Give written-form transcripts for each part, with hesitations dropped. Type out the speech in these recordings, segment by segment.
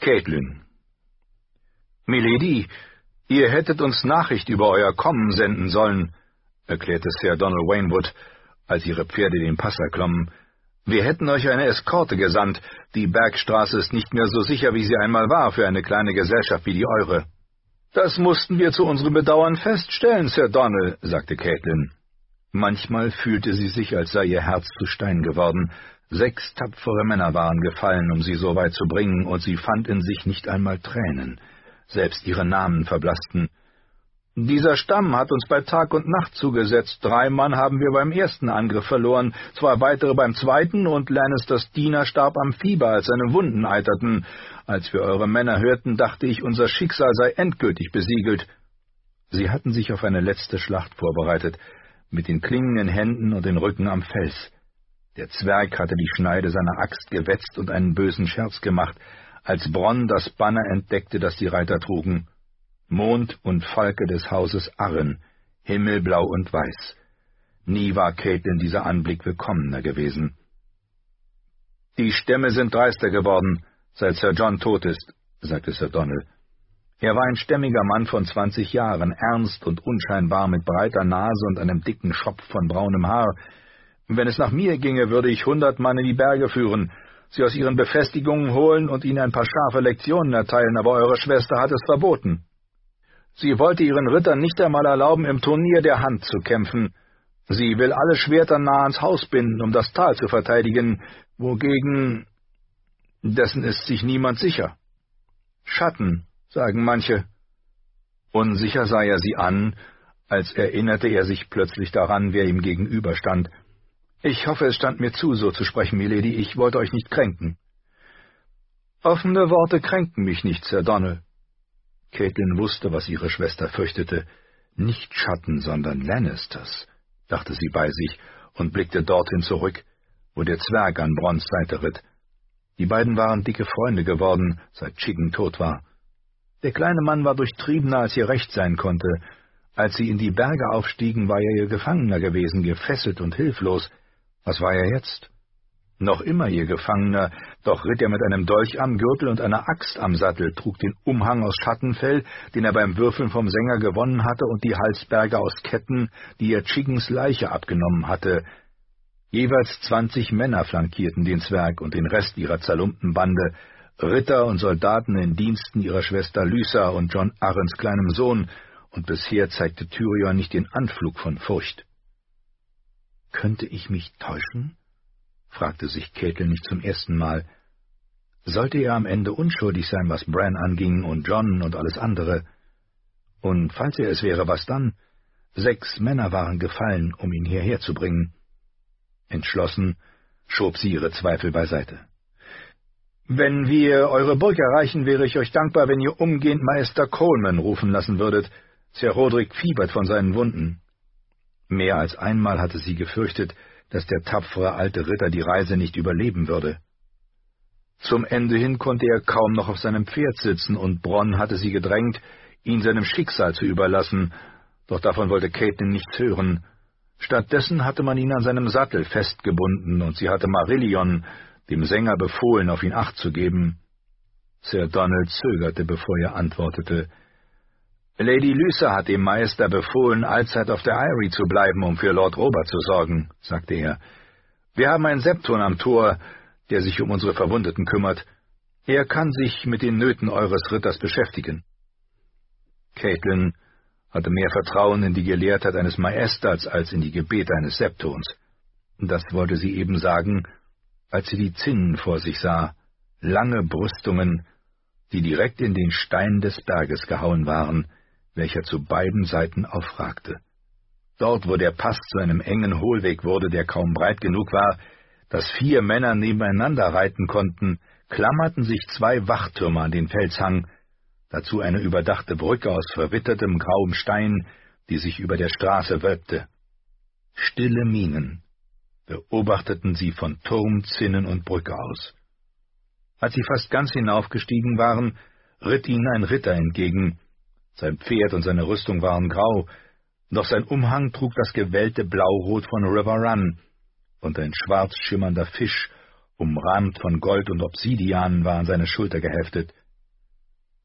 Caitlin. »Milady, ihr hättet uns Nachricht über euer Kommen senden sollen«, erklärte Sir Donald Waynwood, als ihre Pferde den Pass erklommen. »Wir hätten euch eine Eskorte gesandt. Die Bergstraße ist nicht mehr so sicher, wie sie einmal war für eine kleine Gesellschaft wie die eure.« »Das mussten wir zu unserem Bedauern feststellen, Sir Donald«, sagte Caitlin. Manchmal fühlte sie sich, als sei ihr Herz zu Stein geworden. 6 tapfere Männer waren gefallen, um sie so weit zu bringen, und sie fand in sich nicht einmal Tränen. Selbst ihre Namen verblassten. »Dieser Stamm hat uns bei Tag und Nacht zugesetzt. 3 Mann haben wir beim ersten Angriff verloren, 2 weitere beim zweiten, und Lannisters Diener starb am Fieber, als seine Wunden eiterten. Als wir eure Männer hörten, dachte ich, unser Schicksal sei endgültig besiegelt.« Sie hatten sich auf eine letzte Schlacht vorbereitet, mit den Klingen in Händen und den Rücken am Fels. Der Zwerg hatte die Schneide seiner Axt gewetzt und einen bösen Scherz gemacht, als Bronn das Banner entdeckte, das die Reiter trugen. Mond und Falke des Hauses Arryn, himmelblau und weiß. Nie war Caitlin dieser Anblick willkommener gewesen. »Die Stämme sind dreister geworden, seit Sir John tot ist«, sagte Sir Donald. Er war ein stämmiger Mann von 20 Jahren, ernst und unscheinbar, mit breiter Nase und einem dicken Schopf von braunem Haar. »Wenn es nach mir ginge, würde ich 100 Mann in die Berge führen, sie aus ihren Befestigungen holen und ihnen ein paar scharfe Lektionen erteilen, aber eure Schwester hat es verboten. Sie wollte ihren Rittern nicht einmal erlauben, im Turnier der Hand zu kämpfen. Sie will alle Schwerter nah ans Haus binden, um das Tal zu verteidigen, wogegen dessen ist sich niemand sicher. Schatten, sagen manche.« Unsicher sah er sie an, als erinnerte er sich plötzlich daran, wer ihm gegenüberstand. »Ich hoffe, es stand mir zu, so zu sprechen, Milady. Ich wollte euch nicht kränken.« »Offene Worte kränken mich nicht, Sir Donald.« Caitlin wusste, was ihre Schwester fürchtete. Nicht Schatten, sondern Lannisters, dachte sie bei sich und blickte dorthin zurück, wo der Zwerg an Bronns Seite ritt. Die beiden waren dicke Freunde geworden, seit Chicken tot war. Der kleine Mann war durchtriebener, als ihr recht sein konnte. Als sie in die Berge aufstiegen, war er ihr Gefangener gewesen, gefesselt und hilflos. Was war er jetzt? Noch immer ihr Gefangener, doch ritt er mit einem Dolch am Gürtel und einer Axt am Sattel, trug den Umhang aus Schattenfell, den er beim Würfeln vom Sänger gewonnen hatte, und die Halsberge aus Ketten, die er Chickens Leiche abgenommen hatte. Jeweils 20 Männer flankierten den Zwerg und den Rest ihrer zerlumpten Bande, Ritter und Soldaten in Diensten ihrer Schwester Lysa und John Arryns kleinem Sohn, und bisher zeigte Tyrion nicht den Anflug von Furcht. »Könnte ich mich täuschen?« fragte sich Caitlin nicht zum ersten Mal. Sollte er am Ende unschuldig sein, was Bran anging und Jon und alles andere? Und falls er es wäre, was dann? 6 Männer waren gefallen, um ihn hierher zu bringen. Entschlossen schob sie ihre Zweifel beiseite. »Wenn wir eure Burg erreichen, wäre ich euch dankbar, wenn ihr umgehend Meister Coleman rufen lassen würdet. Sir Rodrik fiebert von seinen Wunden.« Mehr als einmal hatte sie gefürchtet, dass der tapfere alte Ritter die Reise nicht überleben würde. Zum Ende hin konnte er kaum noch auf seinem Pferd sitzen, und Bronn hatte sie gedrängt, ihn seinem Schicksal zu überlassen, doch davon wollte Caitlin nichts hören. Stattdessen hatte man ihn an seinem Sattel festgebunden, und sie hatte Marillion, dem Sänger, befohlen, auf ihn Acht zu geben. Sir Donald zögerte, bevor er antwortete. »Lady Lysa hat dem Meister befohlen, allzeit auf der Eyrie zu bleiben, um für Lord Robert zu sorgen«, sagte er. »Wir haben einen Septon am Tor, der sich um unsere Verwundeten kümmert. Er kann sich mit den Nöten eures Ritters beschäftigen.« Caitlin hatte mehr Vertrauen in die Gelehrtheit eines Maesters als in die Gebete eines Septons. Das wollte sie eben sagen, als sie die Zinnen vor sich sah, lange Brüstungen, die direkt in den Stein des Berges gehauen waren, welcher zu beiden Seiten aufragte. Dort, wo der Pass zu einem engen Hohlweg wurde, der kaum breit genug war, dass 4 Männer nebeneinander reiten konnten, klammerten sich 2 Wachtürme an den Felshang, dazu eine überdachte Brücke aus verwittertem grauem Stein, die sich über der Straße wölbte. Stille Mienen beobachteten sie von Turm, Zinnen und Brücke aus. Als sie fast ganz hinaufgestiegen waren, ritt ihnen ein Ritter entgegen. Sein Pferd und seine Rüstung waren grau, doch sein Umhang trug das gewellte Blaurot von River Run, und ein schwarz schimmernder Fisch, umrahmt von Gold und Obsidian, war an seine Schulter geheftet.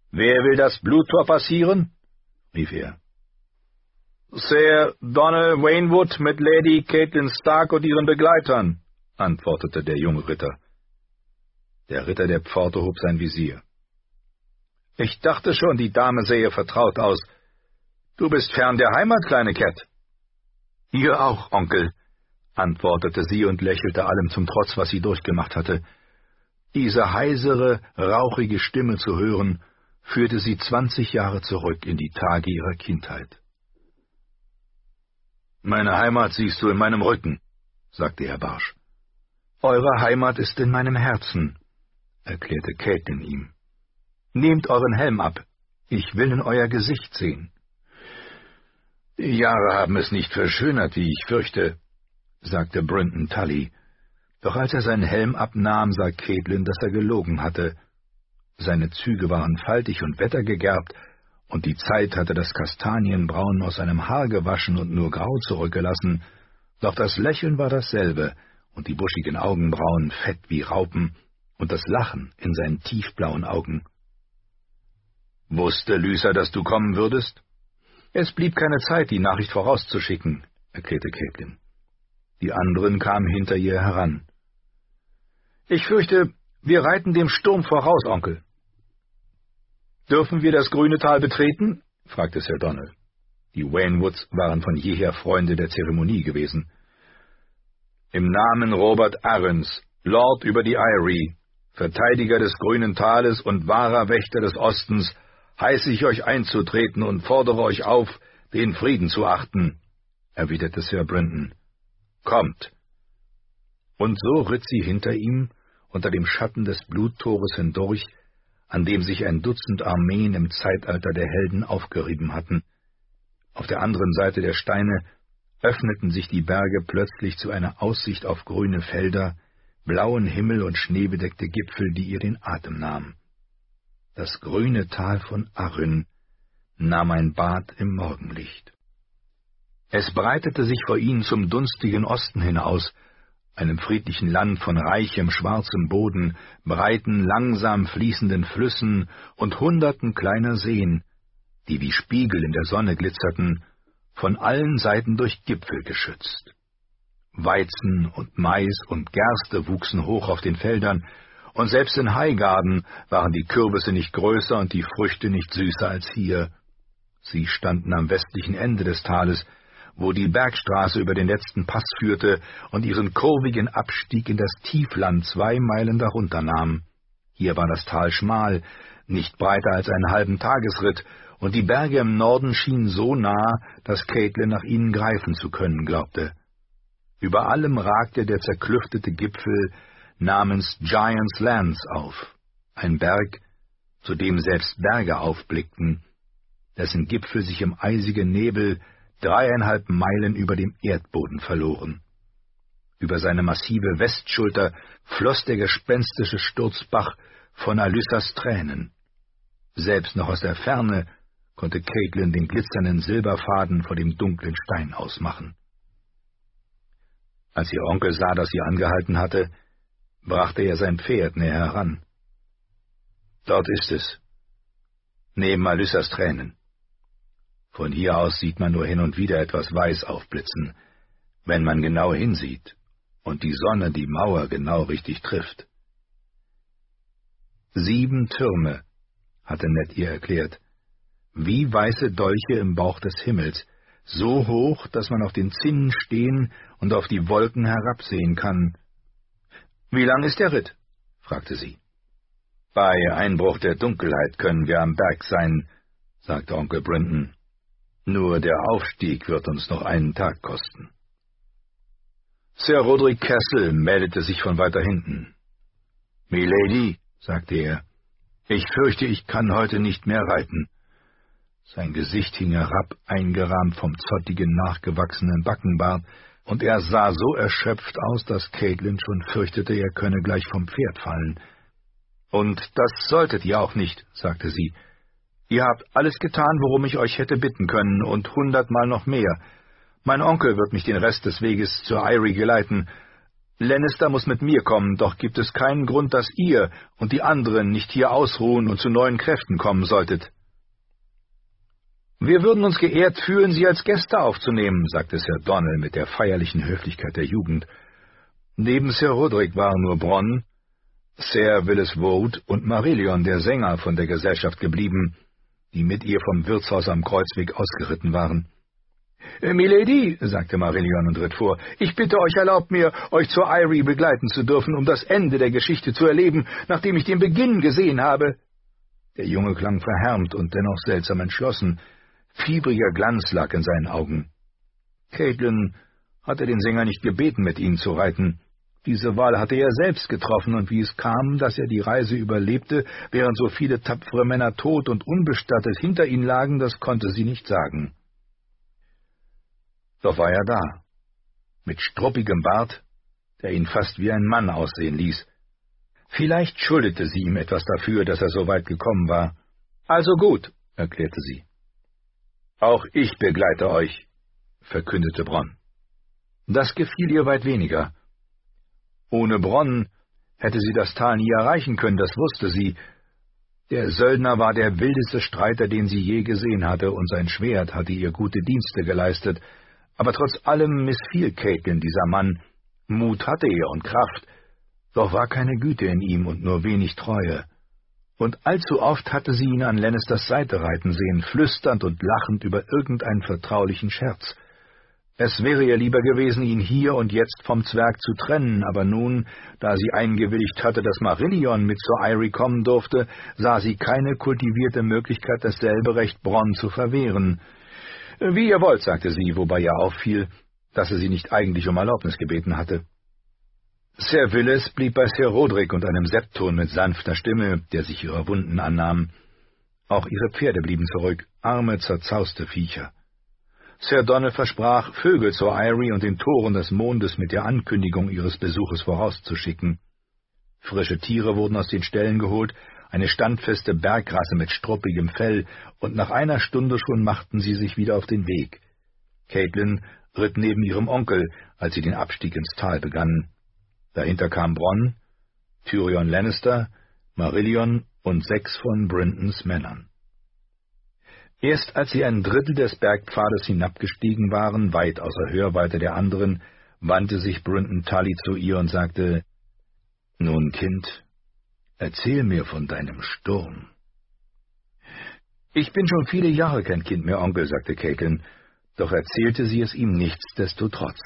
»Wer will das Bluttor passieren?« rief er. »Sir Donald Wainwood mit Lady Catelyn Stark und ihren Begleitern«, antwortete der junge Ritter. Der Ritter der Pforte hob sein Visier. »Ich dachte schon, die Dame sähe vertraut aus. Du bist fern der Heimat, kleine Cat.« »Ihr auch, Onkel«, antwortete sie und lächelte allem zum Trotz, was sie durchgemacht hatte. Diese heisere, rauchige Stimme zu hören, führte sie 20 Jahre zurück in die Tage ihrer Kindheit. »Meine Heimat siehst du in meinem Rücken«, sagte er barsch. »Eure Heimat ist in meinem Herzen«, erklärte Catelyn ihm. »Nehmt euren Helm ab, ich will in euer Gesicht sehen.« »Die Jahre haben es nicht verschönert, wie ich fürchte«, sagte Brynden Tully. Doch als er seinen Helm abnahm, sah Catelyn, dass er gelogen hatte. Seine Züge waren faltig und wettergegerbt, und die Zeit hatte das Kastanienbraun aus seinem Haar gewaschen und nur grau zurückgelassen, doch das Lächeln war dasselbe, und die buschigen Augenbrauen fett wie Raupen, und das Lachen in seinen tiefblauen Augen. »Wusste Lysa, dass du kommen würdest?« »Es blieb keine Zeit, die Nachricht vorauszuschicken«, erklärte Catelyn. Die anderen kamen hinter ihr heran. »Ich fürchte, wir reiten dem Sturm voraus, Onkel.« »Dürfen wir das grüne Tal betreten?« fragte Sir Donald. Die Wainwoods waren von jeher Freunde der Zeremonie gewesen. »Im Namen Robert Arryns, Lord über die Eyrie, Verteidiger des grünen Tales und wahrer Wächter des Ostens, heiße ich euch einzutreten und fordere euch auf, den Frieden zu achten«, erwiderte Sir Brynden. »Kommt!« Und so ritt sie hinter ihm, unter dem Schatten des Bluttores hindurch, an dem sich ein Dutzend Armeen im Zeitalter der Helden aufgerieben hatten. Auf der anderen Seite der Steine öffneten sich die Berge plötzlich zu einer Aussicht auf grüne Felder, blauen Himmel und schneebedeckte Gipfel, die ihr den Atem nahmen. Das grüne Tal von Arryn nahm ein Bad im Morgenlicht. Es breitete sich vor ihnen zum dunstigen Osten hinaus, einem friedlichen Land von reichem, schwarzem Boden, breiten, langsam fließenden Flüssen und Hunderten kleiner Seen, die wie Spiegel in der Sonne glitzerten, von allen Seiten durch Gipfel geschützt. Weizen und Mais und Gerste wuchsen hoch auf den Feldern, und selbst in Highgarden waren die Kürbisse nicht größer und die Früchte nicht süßer als hier. Sie standen am westlichen Ende des Tales, wo die Bergstraße über den letzten Pass führte und ihren kurvigen Abstieg in das Tiefland 2 Meilen darunter nahm. Hier war das Tal schmal, nicht breiter als einen halben Tagesritt, und die Berge im Norden schienen so nah, dass Catelyn nach ihnen greifen zu können glaubte. Über allem ragte der zerklüftete Gipfel namens Giant's Lands auf, ein Berg, zu dem selbst Berge aufblickten, dessen Gipfel sich im eisigen Nebel 3,5 Meilen über dem Erdboden verloren. Über seine massive Westschulter floss der gespenstische Sturzbach von Alysas Tränen. Selbst noch aus der Ferne konnte Catelyn den glitzernden Silberfaden vor dem dunklen Stein ausmachen. Als ihr Onkel sah, dass sie angehalten hatte, brachte er sein Pferd näher heran. »Dort ist es, neben Alysas Tränen. Von hier aus sieht man nur hin und wieder etwas Weiß aufblitzen, wenn man genau hinsieht und die Sonne die Mauer genau richtig trifft.« 7 Türme, hatte Ned ihr erklärt, wie weiße Dolche im Bauch des Himmels, so hoch, dass man auf den Zinnen stehen und auf die Wolken herabsehen kann. »Wie lang ist der Ritt?« fragte sie. »Bei Einbruch der Dunkelheit können wir am Berg sein«, sagte Onkel Brynden. »Nur der Aufstieg wird uns noch einen Tag kosten.« Sir Roderick Castle meldete sich von weiter hinten. »Milady«, sagte er, »ich fürchte, ich kann heute nicht mehr reiten.« Sein Gesicht hing herab, eingerahmt vom zottigen, nachgewachsenen Backenbart, und er sah so erschöpft aus, dass Catelyn schon fürchtete, er könne gleich vom Pferd fallen. »Und das solltet ihr auch nicht«, sagte sie. »Ihr habt alles getan, worum ich euch hätte bitten können, und 100-mal noch mehr. Mein Onkel wird mich den Rest des Weges zur Eyrie geleiten. Lannister muss mit mir kommen, doch gibt es keinen Grund, dass ihr und die anderen nicht hier ausruhen und zu neuen Kräften kommen solltet.« »Wir würden uns geehrt fühlen, Sie als Gäste aufzunehmen«, sagte Sir Donal mit der feierlichen Höflichkeit der Jugend. Neben Sir Rodrik waren nur Bronn, Sir Willis Woad und Marillion, der Sänger, von der Gesellschaft geblieben, die mit ihr vom Wirtshaus am Kreuzweg ausgeritten waren. »Milady«, sagte Marillion und ritt vor, »ich bitte euch, erlaubt mir, euch zur Eyrie begleiten zu dürfen, um das Ende der Geschichte zu erleben, nachdem ich den Beginn gesehen habe.« Der Junge klang verhärmt und dennoch seltsam entschlossen. Fiebriger Glanz lag in seinen Augen. Catelyn hatte den Sänger nicht gebeten, mit ihnen zu reiten. Diese Wahl hatte er selbst getroffen, und wie es kam, dass er die Reise überlebte, während so viele tapfere Männer tot und unbestattet hinter ihnen lagen, das konnte sie nicht sagen. Doch war er da, mit struppigem Bart, der ihn fast wie ein Mann aussehen ließ. Vielleicht schuldete sie ihm etwas dafür, dass er so weit gekommen war. »Also gut«, erklärte sie. »Auch ich begleite euch«, verkündete Bronn. Das gefiel ihr weit weniger. Ohne Bronn hätte sie das Tal nie erreichen können, das wusste sie. Der Söldner war der wildeste Streiter, den sie je gesehen hatte, und sein Schwert hatte ihr gute Dienste geleistet. Aber trotz allem missfiel Catelyn dieser Mann. Mut hatte er und Kraft, doch war keine Güte in ihm und nur wenig Treue. Und allzu oft hatte sie ihn an Lannisters Seite reiten sehen, flüsternd und lachend über irgendeinen vertraulichen Scherz. Es wäre ihr lieber gewesen, ihn hier und jetzt vom Zwerg zu trennen, aber nun, da sie eingewilligt hatte, dass Marillion mit zur Eyrie kommen durfte, sah sie keine kultivierte Möglichkeit, dasselbe Recht Bronn zu verwehren. »Wie ihr wollt«, sagte sie, wobei ihr auffiel, dass er sie nicht eigentlich um Erlaubnis gebeten hatte. Sir Willis blieb bei Sir Rodrik und einem Septon mit sanfter Stimme, der sich ihrer Wunden annahm. Auch ihre Pferde blieben zurück, arme, zerzauste Viecher. Sir Donal versprach, Vögel zur Eyrie und den Toren des Mondes mit der Ankündigung ihres Besuches vorauszuschicken. Frische Tiere wurden aus den Ställen geholt, eine standfeste Bergrasse mit struppigem Fell, und nach einer Stunde schon machten sie sich wieder auf den Weg. Catelyn ritt neben ihrem Onkel, als sie den Abstieg ins Tal begannen. Dahinter kam Bronn, Tyrion Lannister, Marillion und 6 von Bryntons Männern. Erst als sie ein Drittel des Bergpfades hinabgestiegen waren, weit außer Hörweite der anderen, wandte sich Brynton Tully zu ihr und sagte, »Nun, Kind, erzähl mir von deinem Sturm.« »Ich bin schon viele Jahre kein Kind mehr, Onkel«, sagte Catelyn, doch erzählte sie es ihm nichtsdestotrotz.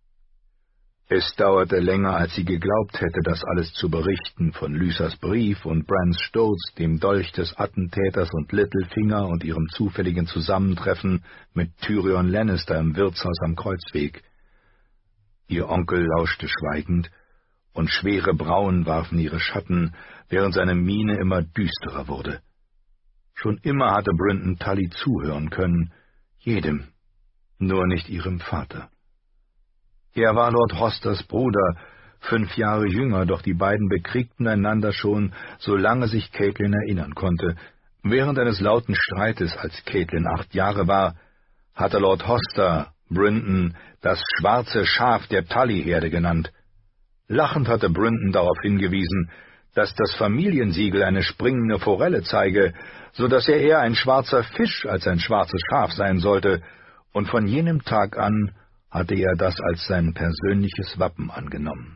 Es dauerte länger, als sie geglaubt hätte, das alles zu berichten, von Lysas Brief und Brans Sturz, dem Dolch des Attentäters und Littlefinger und ihrem zufälligen Zusammentreffen mit Tyrion Lannister im Wirtshaus am Kreuzweg. Ihr Onkel lauschte schweigend, und schwere Brauen warfen ihre Schatten, während seine Miene immer düsterer wurde. Schon immer hatte Brynton Tully zuhören können, jedem, nur nicht ihrem Vater. Er war Lord Hosters Bruder, 5 Jahre jünger, doch die beiden bekriegten einander schon, solange sich Catelyn erinnern konnte. Während eines lauten Streites, als Catelyn 8 Jahre war, hatte Lord Hoster Brynton das schwarze Schaf der Tully-Herde genannt. Lachend hatte Brynton darauf hingewiesen, dass das Familiensiegel eine springende Forelle zeige, so dass er eher ein schwarzer Fisch als ein schwarzes Schaf sein sollte, und von jenem Tag an hatte er das als sein persönliches Wappen angenommen.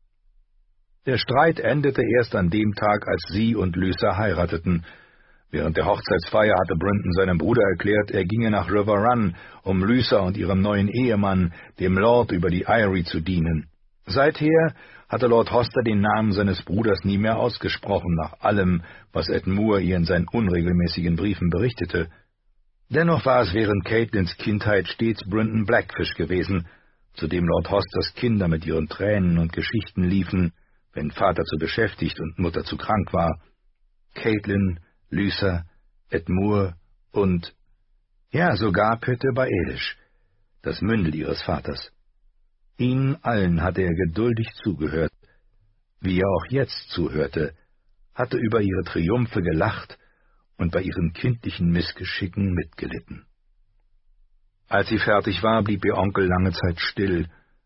Der Streit endete erst an dem Tag, als sie und Lysa heirateten. Während der Hochzeitsfeier hatte Brynton seinem Bruder erklärt, er ginge nach River Run, um Lysa und ihrem neuen Ehemann, dem Lord, über die Eyrie zu dienen. Seither hatte Lord Hoster den Namen seines Bruders nie mehr ausgesprochen, nach allem, was Ed Moore ihr in seinen unregelmäßigen Briefen berichtete. Dennoch war es während Catelyns Kindheit stets Brynton Blackfish gewesen, zu dem Lord Hosters Kinder mit ihren Tränen und Geschichten liefen, wenn Vater zu beschäftigt und Mutter zu krank war. Catelyn, Lysa, Ed Moore und, ja, sogar Pötte Baelish, das Mündel ihres Vaters. Ihnen allen hatte er geduldig zugehört, wie er auch jetzt zuhörte, hatte über ihre Triumphe gelacht und bei ihren kindlichen Missgeschicken mitgelitten. Als sie fertig war, blieb ihr Onkel lange Zeit still,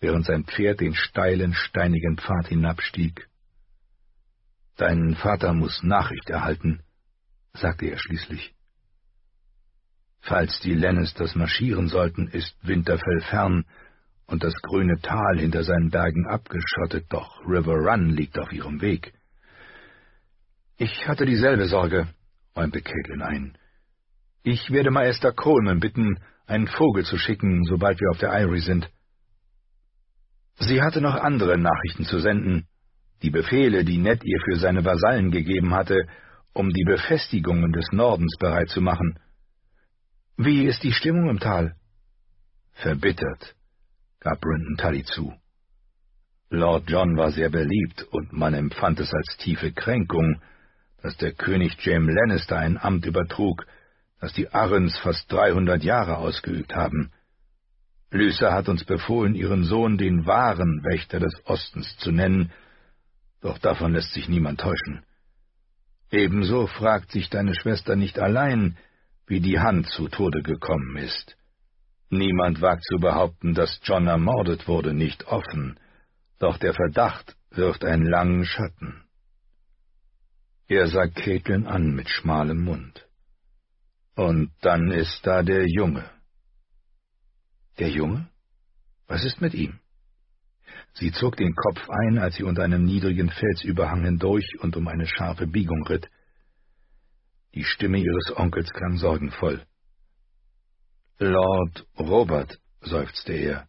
während sein Pferd den steilen, steinigen Pfad hinabstieg. »Dein Vater muss Nachricht erhalten«, sagte er schließlich. »Falls die Lannisters marschieren sollten, ist Winterfell fern und das grüne Tal hinter seinen Bergen abgeschottet, doch River Run liegt auf ihrem Weg.« »Ich hatte dieselbe Sorge«, räumte Catelyn ein. »Ich werde Meister Coleman bitten, einen Vogel zu schicken, sobald wir auf der Eyrie sind.« Sie hatte noch andere Nachrichten zu senden, die Befehle, die Ned ihr für seine Vasallen gegeben hatte, um die Befestigungen des Nordens bereit zu machen. »Wie ist die Stimmung im Tal?« »Verbittert«, gab Brynden Tully zu. Lord John war sehr beliebt, und man empfand es als tiefe Kränkung, dass der König Jaime Lannister ein Amt übertrug, das die Arryns fast 300 Jahre ausgeübt haben. Lysa hat uns befohlen, ihren Sohn den wahren Wächter des Ostens zu nennen, doch davon lässt sich niemand täuschen. Ebenso fragt sich deine Schwester nicht allein, wie die Hand zu Tode gekommen ist. Niemand wagt zu behaupten, dass Jon ermordet wurde, nicht offen, doch der Verdacht wirft einen langen Schatten. Er sah Catelyn an mit schmalem Mund. Und dann ist da der Junge. Der Junge? Was ist mit ihm? Sie zog den Kopf ein, als sie unter einem niedrigen Felsüberhang hindurch und um eine scharfe Biegung ritt. Die Stimme ihres Onkels klang sorgenvoll. »Lord Robert«, seufzte er,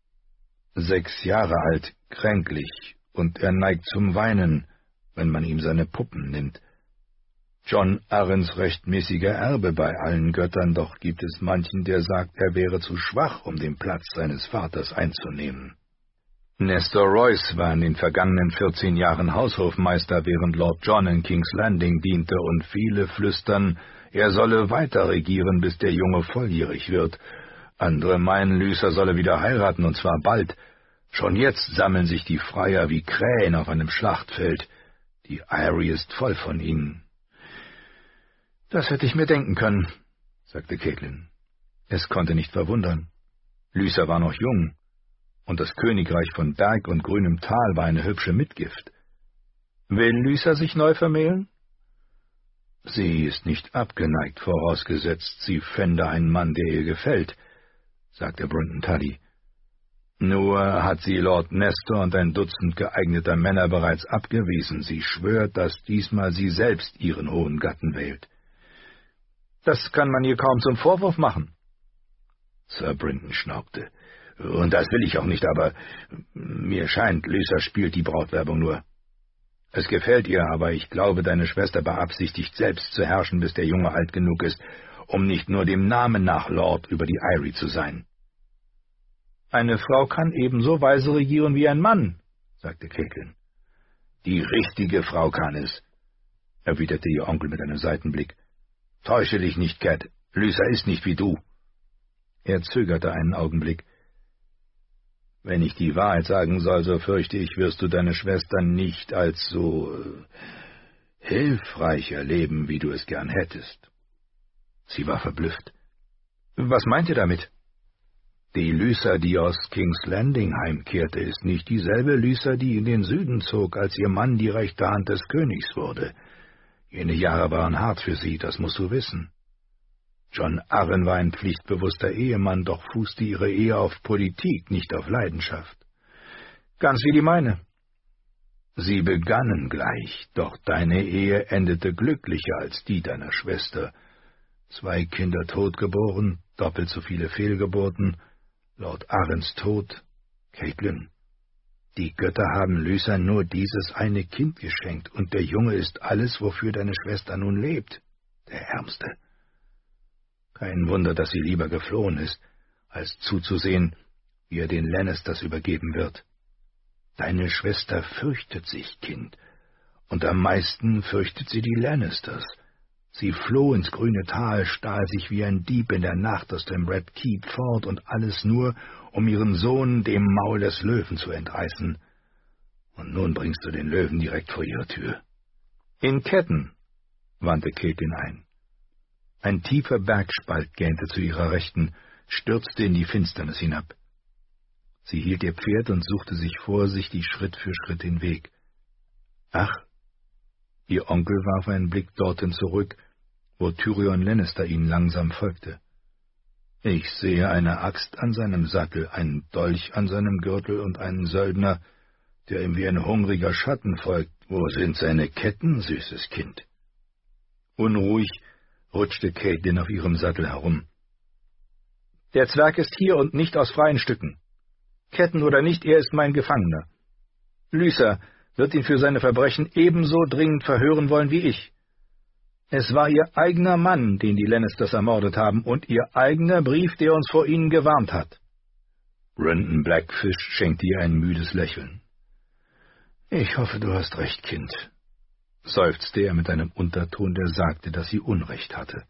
»6 Jahre alt, kränklich, und er neigt zum Weinen, wenn man ihm seine Puppen nimmt. Jon Arryns rechtmäßiger Erbe bei allen Göttern, doch gibt es manchen, der sagt, er wäre zu schwach, um den Platz seines Vaters einzunehmen. Nestor Royce war in den vergangenen 14 Jahren Haushofmeister, während Lord John in King's Landing diente, und viele flüstern, er solle weiter regieren, bis der Junge volljährig wird. Andere meinen, Lysa solle wieder heiraten, und zwar bald. Schon jetzt sammeln sich die Freier wie Krähen auf einem Schlachtfeld. Die Eyrie ist voll von ihnen.« »Das hätte ich mir denken können«, sagte Catelyn. Es konnte nicht verwundern. Lysa war noch jung, und das Königreich von Berg und grünem Tal war eine hübsche Mitgift. Will Lysa sich neu vermählen? Sie ist nicht abgeneigt, vorausgesetzt, sie fände einen Mann, der ihr gefällt, sagte Brynden Tully. Nur hat sie Lord Nestor und ein Dutzend geeigneter Männer bereits abgewiesen. Sie schwört, dass diesmal sie selbst ihren hohen Gatten wählt. Das kann man ihr kaum zum Vorwurf machen. Sir Brynden schnaubte. Und das will ich auch nicht, aber mir scheint, Lysa spielt die Brautwerbung nur. Es gefällt ihr, aber ich glaube, deine Schwester beabsichtigt, selbst zu herrschen, bis der Junge alt genug ist, um nicht nur dem Namen nach Lord über die Eyrie zu sein. Eine Frau kann ebenso weise regieren wie ein Mann, sagte Catelyn. Die richtige Frau kann es, erwiderte ihr Onkel mit einem Seitenblick. Täusche dich nicht, Cat, Lysa ist nicht wie du. Er zögerte einen Augenblick. Wenn ich die Wahrheit sagen soll, so fürchte ich, wirst du deine Schwester nicht als so hilfreich erleben, wie du es gern hättest. Sie war verblüfft. Was meint ihr damit? Die Lysa, die aus King's Landing heimkehrte, ist nicht dieselbe Lysa, die in den Süden zog, als ihr Mann die rechte Hand des Königs wurde. Jene Jahre waren hart für sie, das musst du wissen. Jon Arryn war ein pflichtbewusster Ehemann, doch fußte ihre Ehe auf Politik, nicht auf Leidenschaft. Ganz wie die meine. Sie begannen gleich, doch deine Ehe endete glücklicher als die deiner Schwester. 2 Kinder totgeboren, doppelt so viele Fehlgeburten, Lord Arryns Tod, Catelyn. Die Götter haben Lysa nur dieses eine Kind geschenkt, und der Junge ist alles, wofür deine Schwester nun lebt, der Ärmste. Kein Wunder, dass sie lieber geflohen ist, als zuzusehen, wie er den Lannisters übergeben wird. Deine Schwester fürchtet sich, Kind, und am meisten fürchtet sie die Lannisters. Sie floh ins grüne Tal, stahl sich wie ein Dieb in der Nacht aus dem Red Keep fort, und alles nur, um ihren Sohn dem Maul des Löwen zu entreißen. Und nun bringst du den Löwen direkt vor ihre Tür. In Ketten, wandte Catelyn ein. Ein tiefer Bergspalt gähnte zu ihrer Rechten, stürzte in die Finsternis hinab. Sie hielt ihr Pferd und suchte sich vorsichtig Schritt für Schritt den Weg. »Ach«, ihr Onkel warf einen Blick dorthin zurück, wo Tyrion Lannister ihnen langsam folgte. »Ich sehe eine Axt an seinem Sattel, einen Dolch an seinem Gürtel und einen Söldner, der ihm wie ein hungriger Schatten folgt. Wo sind seine Ketten, süßes Kind?« Unruhig rutschte Catelyn auf ihrem Sattel herum. »Der Zwerg ist hier und nicht aus freien Stücken. Ketten oder nicht, er ist mein Gefangener. Lysa wird ihn für seine Verbrechen ebenso dringend verhören wollen wie ich. Es war ihr eigener Mann, den die Lannisters ermordet haben, und ihr eigener Brief, der uns vor ihnen gewarnt hat.« Brynden Blackfish schenkte ihr ein müdes Lächeln. »Ich hoffe, du hast recht, Kind«, seufzte er mit einem Unterton, der sagte, dass sie Unrecht hatte.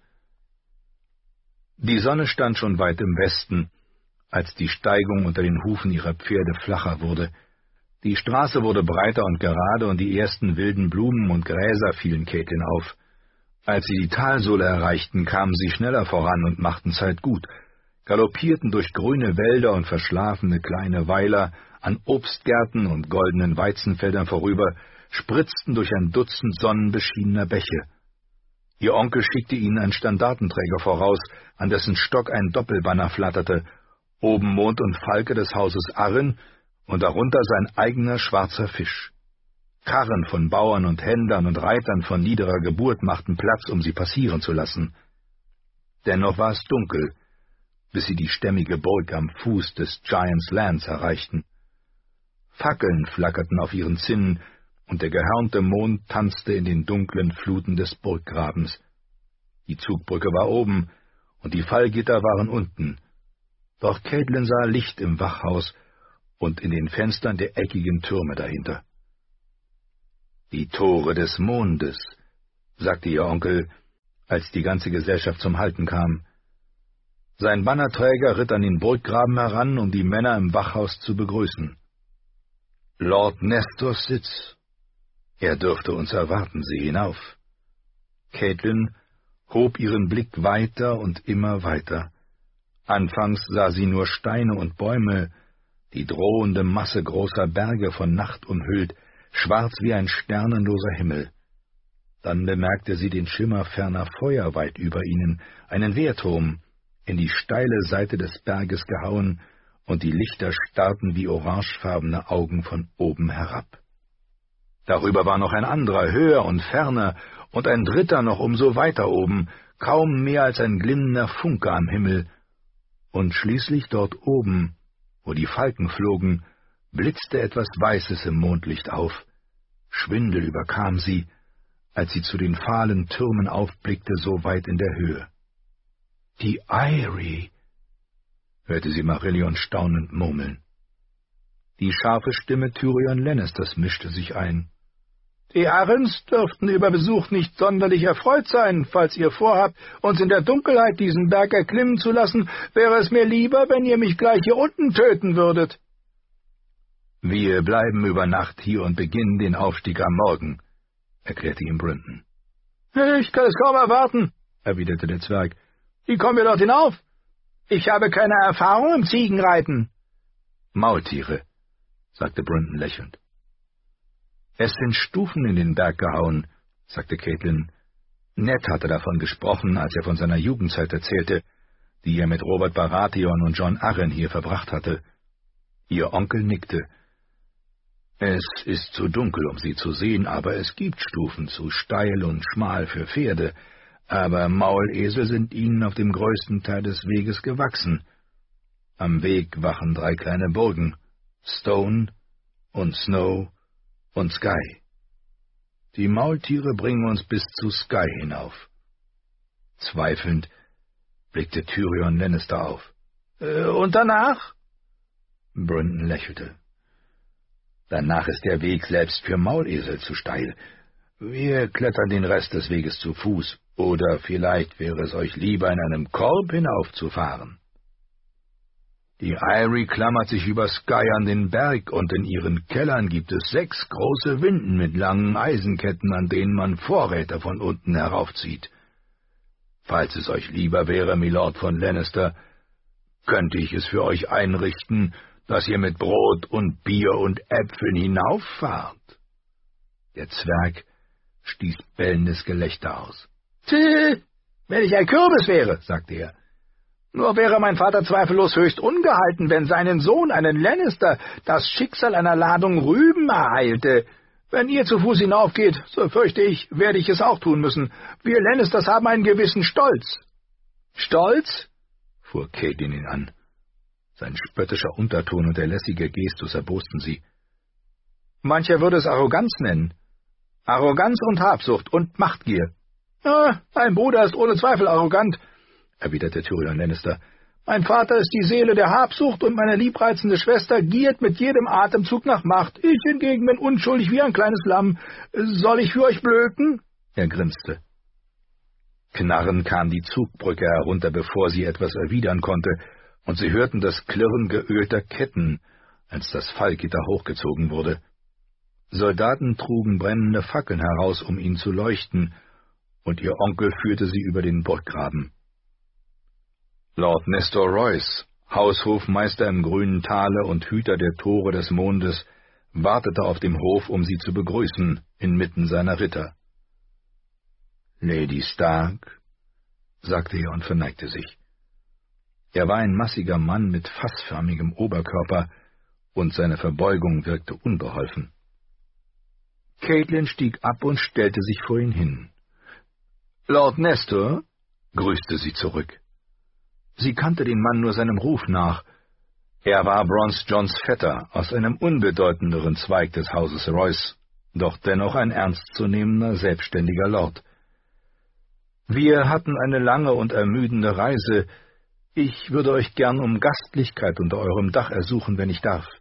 Die Sonne stand schon weit im Westen, als die Steigung unter den Hufen ihrer Pferde flacher wurde. Die Straße wurde breiter und gerade, und die ersten wilden Blumen und Gräser fielen Catelyn auf. Als sie die Talsohle erreichten, kamen sie schneller voran und machten Zeit gut, galoppierten durch grüne Wälder und verschlafene kleine Weiler, an Obstgärten und goldenen Weizenfeldern vorüber, spritzten durch ein Dutzend sonnenbeschienener Bäche. Ihr Onkel schickte ihnen einen Standartenträger voraus, an dessen Stock ein Doppelbanner flatterte, oben Mond und Falke des Hauses Arryn und darunter sein eigener schwarzer Fisch. Karren von Bauern und Händlern und Reitern von niederer Geburt machten Platz, um sie passieren zu lassen. Dennoch war es dunkel, bis sie die stämmige Burg am Fuß des Giants Lands erreichten. Fackeln flackerten auf ihren Zinnen, und der gehörnte Mond tanzte in den dunklen Fluten des Burggrabens. Die Zugbrücke war oben, und die Fallgitter waren unten. Doch Catelyn sah Licht im Wachhaus und in den Fenstern der eckigen Türme dahinter. »Die Tore des Mondes«, sagte ihr Onkel, als die ganze Gesellschaft zum Halten kam. Sein Bannerträger ritt an den Burggraben heran, um die Männer im Wachhaus zu begrüßen. »Lord Nestors Sitz. Er dürfte uns erwarten, sieh hinauf.« Catelyn hob ihren Blick weiter und immer weiter. Anfangs sah sie nur Steine und Bäume, die drohende Masse großer Berge von Nacht umhüllt, schwarz wie ein sternenloser Himmel. Dann bemerkte sie den Schimmer ferner Feuer weit über ihnen, einen Wehrturm, in die steile Seite des Berges gehauen, und die Lichter starrten wie orangefarbene Augen von oben herab. Darüber war noch ein anderer, höher und ferner, und ein dritter noch umso weiter oben, kaum mehr als ein glimmender Funke am Himmel, und schließlich dort oben, wo die Falken flogen, blitzte etwas Weißes im Mondlicht auf. Schwindel überkam sie, als sie zu den fahlen Türmen aufblickte, so weit in der Höhe. »Die Eyrie«, hörte sie Marillion staunend murmeln. Die scharfe Stimme Tyrion Lannisters mischte sich ein. »Die Arryns dürften über Besuch nicht sonderlich erfreut sein. Falls ihr vorhabt, uns in der Dunkelheit diesen Berg erklimmen zu lassen, wäre es mir lieber, wenn ihr mich gleich hier unten töten würdet.« »Wir bleiben über Nacht hier und beginnen den Aufstieg am Morgen«, erklärte ihm Brynden. »Ich kann es kaum erwarten«, erwiderte der Zwerg. »Wie kommen wir dort hinauf? Ich habe keine Erfahrung im Ziegenreiten.« »Maultiere«, sagte Brynden lächelnd. »Es sind Stufen in den Berg gehauen«, sagte Catelyn. Ned hatte davon gesprochen, als er von seiner Jugendzeit erzählte, die er mit Robert Baratheon und Jon Arryn hier verbracht hatte. Ihr Onkel nickte. »Es ist zu dunkel, um sie zu sehen, aber es gibt Stufen, zu steil und schmal für Pferde, aber Maulesel sind ihnen auf dem größten Teil des Weges gewachsen. Am Weg wachen 3 kleine Burgen, Stone und Snow und Sky. Die Maultiere bringen uns bis zu Sky hinauf.« Zweifelnd blickte Tyrion Lannister auf. »Und danach?« Brynden lächelte. »Danach ist der Weg selbst für Maulesel zu steil. Wir klettern den Rest des Weges zu Fuß, oder vielleicht wäre es euch lieber, in einem Korb hinaufzufahren. Die Eyrie klammert sich über Sky an den Berg, und in ihren Kellern gibt es 6 große Winden mit langen Eisenketten, an denen man Vorräte von unten heraufzieht. Falls es euch lieber wäre, Milord von Lannister, könnte ich es für euch einrichten, dass ihr mit Brot und Bier und Äpfeln hinauffahrt?« Der Zwerg stieß bellendes Gelächter aus. »Tü, wenn ich ein Kürbis wäre«, sagte er. »Nur wäre mein Vater zweifellos höchst ungehalten, wenn seinen Sohn, einen Lannister, das Schicksal einer Ladung Rüben ereilte. Wenn ihr zu Fuß hinaufgeht, so fürchte ich, werde ich es auch tun müssen. Wir Lannisters haben einen gewissen Stolz.« »Stolz?« fuhr Catelyn ihn an. Sein spöttischer Unterton und der lässige Gestus erbosten sie. »Mancher würde es Arroganz nennen. Arroganz und Habsucht und Machtgier.« »Mein Bruder ist ohne Zweifel arrogant«, erwiderte Tyrion Lannister. »Mein Vater ist die Seele der Habsucht und meine liebreizende Schwester giert mit jedem Atemzug nach Macht. Ich hingegen bin unschuldig wie ein kleines Lamm. Soll ich für euch blöken?« Er grinste. Knarrend kam die Zugbrücke herunter, bevor sie etwas erwidern konnte, und sie hörten das Klirren geölter Ketten, als das Fallgitter hochgezogen wurde. Soldaten trugen brennende Fackeln heraus, um ihn zu leuchten, und ihr Onkel führte sie über den Burggraben. Lord Nestor Royce, Haushofmeister im grünen Tale und Hüter der Tore des Mondes, wartete auf dem Hof, um sie zu begrüßen, inmitten seiner Ritter. »Lady Stark«, sagte er und verneigte sich. Er war ein massiger Mann mit fassförmigem Oberkörper, und seine Verbeugung wirkte unbeholfen. Catelyn stieg ab und stellte sich vor ihn hin. »Lord Nestor«, grüßte sie zurück. Sie kannte den Mann nur seinem Ruf nach. Er war Bronze Johns Vetter aus einem unbedeutenderen Zweig des Hauses Royce, doch dennoch ein ernstzunehmender, selbstständiger Lord. »Wir hatten eine lange und ermüdende Reise. Ich würde euch gern um Gastlichkeit unter eurem Dach ersuchen, wenn ich darf.«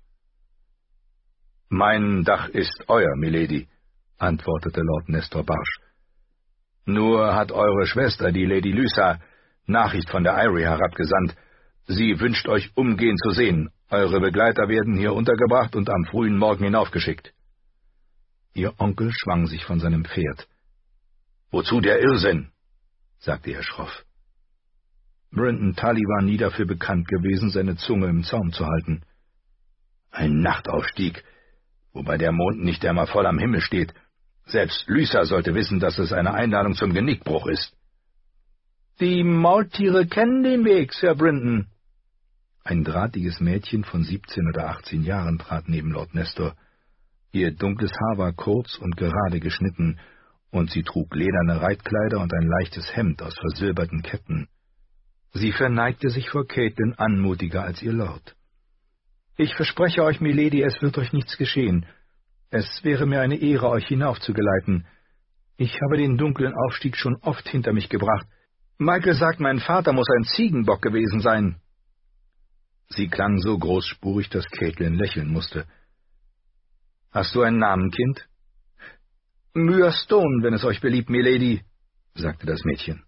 »Mein Dach ist euer, Milady«, antwortete Lord Nestor barsch. »Nur hat eure Schwester, die Lady Lysa, Nachricht von der Eyrie herabgesandt. Sie wünscht euch umgehend zu sehen. Eure Begleiter werden hier untergebracht und am frühen Morgen hinaufgeschickt.« Ihr Onkel schwang sich von seinem Pferd. »Wozu der Irrsinn?« sagte er schroff. Brynden Tully war nie dafür bekannt gewesen, seine Zunge im Zaum zu halten. »Ein Nachtaufstieg, wobei der Mond nicht einmal voll am Himmel steht. Selbst Lysa sollte wissen, dass es eine Einladung zum Genickbruch ist.« »Die Maultiere kennen den Weg, Sir Brynden.« Ein drahtiges Mädchen von 17 oder 18 Jahren trat neben Lord Nestor. Ihr dunkles Haar war kurz und gerade geschnitten, und sie trug lederne Reitkleider und ein leichtes Hemd aus versilberten Ketten. Sie verneigte sich vor Catelyn anmutiger als ihr Lord. »Ich verspreche euch, Milady, es wird euch nichts geschehen. Es wäre mir eine Ehre, euch hinaufzugeleiten. Ich habe den dunklen Aufstieg schon oft hinter mich gebracht. Michael sagt, mein Vater muss ein Ziegenbock gewesen sein.« Sie klang so großspurig, dass Catelyn lächeln musste. »Hast du einen Namen, Kind?« »Myr Stone, wenn es euch beliebt, Milady«, sagte das Mädchen.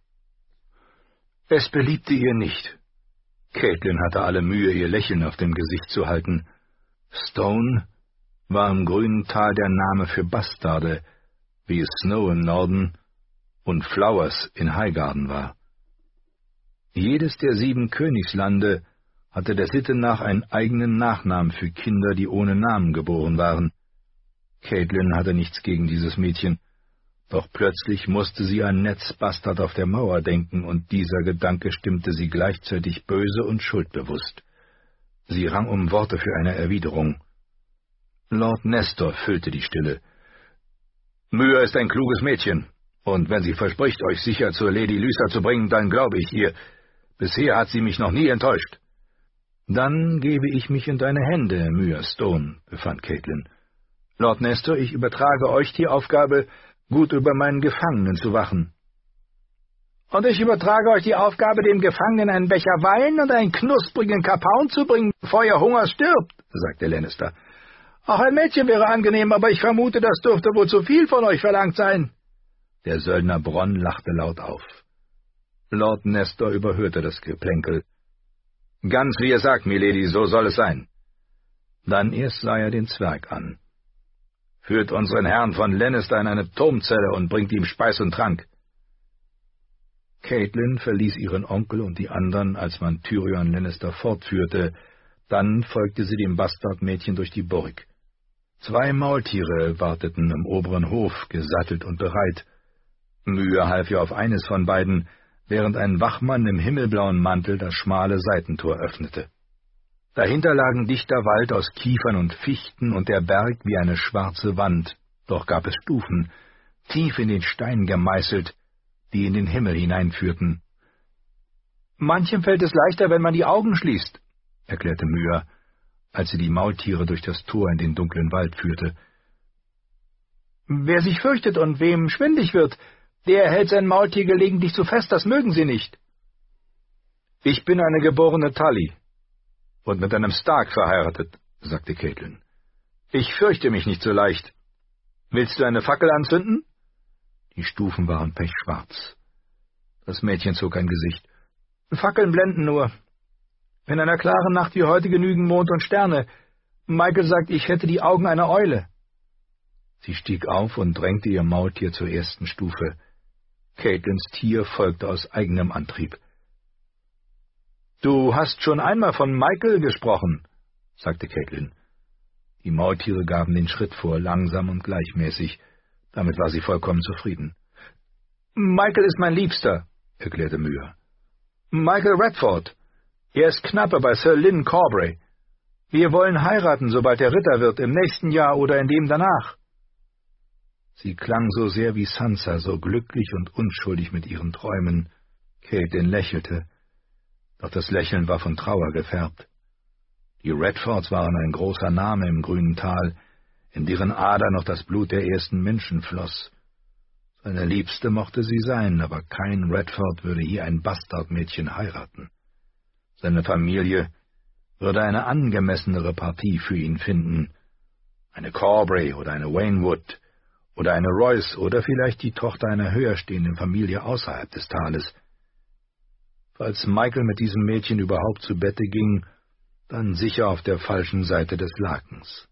Es beliebte ihr nicht. Catelyn hatte alle Mühe, ihr Lächeln auf dem Gesicht zu halten. Stone war im grünen Tal der Name für Bastarde, wie es Snow im Norden und Flowers in Highgarden war. Jedes der 7 Königslande hatte der Sitte nach einen eigenen Nachnamen für Kinder, die ohne Namen geboren waren. Catelyn hatte nichts gegen dieses Mädchen, doch plötzlich musste sie an Neds Bastard auf der Mauer denken, und dieser Gedanke stimmte sie gleichzeitig böse und schuldbewusst. Sie rang um Worte für eine Erwiderung. Lord Nestor füllte die Stille. »Myr ist ein kluges Mädchen, und wenn sie verspricht, euch sicher zur Lady Lysa zu bringen, dann glaube ich ihr. Bisher hat sie mich noch nie enttäuscht.« »Dann gebe ich mich in deine Hände, Myr Stone«, befand Catelyn. »Lord Nestor, ich übertrage euch die Aufgabe, gut über meinen Gefangenen zu wachen.« »Und ich übertrage euch die Aufgabe, dem Gefangenen einen Becher Wein und einen knusprigen Kapaun zu bringen, bevor er Hunger stirbt«, sagte Lannister. »Auch ein Mädchen wäre angenehm, aber ich vermute, das dürfte wohl zu viel von euch verlangt sein.« Der Söldner Bronn lachte laut auf. Lord Nestor überhörte das Geplänkel. »Ganz wie ihr sagt, Milady, so soll es sein.« Dann erst sah er den Zwerg an. »Führt unseren Herrn von Lannister in eine Turmzelle und bringt ihm Speis und Trank.« Catelyn verließ ihren Onkel und die anderen, als man Tyrion Lannister fortführte, Dann folgte sie dem Bastardmädchen durch die Burg. 2 Maultiere warteten im oberen Hof, gesattelt und bereit. Myr half ihr auf eines von beiden, während ein Wachmann im himmelblauen Mantel das schmale Seitentor öffnete. Dahinter lagen dichter Wald aus Kiefern und Fichten und der Berg wie eine schwarze Wand, doch gab es Stufen, tief in den Stein gemeißelt, die in den Himmel hineinführten. »Manchem fällt es leichter, wenn man die Augen schließt«, erklärte Myr, als sie die Maultiere durch das Tor in den dunklen Wald führte. »Wer sich fürchtet und wem schwindlig wird, der hält sein Maultier gelegentlich zu fest, das mögen Sie nicht.« »Ich bin eine geborene Tully und mit einem Stark verheiratet«, sagte Caitlin. »Ich fürchte mich nicht so leicht. Willst du eine Fackel anzünden?« Die Stufen waren pechschwarz. Das Mädchen zog ein Gesicht. »Fackeln blenden nur. In einer klaren Nacht wie heute genügen Mond und Sterne. Michael sagt, ich hätte die Augen einer Eule.« Sie stieg auf und drängte ihr Maultier zur ersten Stufe. Caitlins Tier folgte aus eigenem Antrieb. »Du hast schon einmal von Michael gesprochen«, sagte Caitlin. Die Maultiere gaben den Schritt vor, langsam und gleichmäßig. Damit war sie vollkommen zufrieden. »Michael ist mein Liebster«, erklärte Myr. »Michael Redford. Er ist Knappe bei Sir Lynn Corbray. Wir wollen heiraten, sobald er Ritter wird, im nächsten Jahr oder in dem danach.« Sie klang so sehr wie Sansa, so glücklich und unschuldig mit ihren Träumen. Caitlin lächelte, doch das Lächeln war von Trauer gefärbt. Die Redfords waren ein großer Name im grünen Tal, in deren Ader noch das Blut der ersten Menschen floss. Seine Liebste mochte sie sein, aber kein Redford würde hier ein Bastardmädchen heiraten. Seine Familie würde eine angemessenere Partie für ihn finden. Eine Corbray oder eine Waynwood oder eine Royce oder vielleicht die Tochter einer höher stehenden Familie außerhalb des Tales. Falls Michael mit diesem Mädchen überhaupt zu Bette ging, dann sicher auf der falschen Seite des Lakens.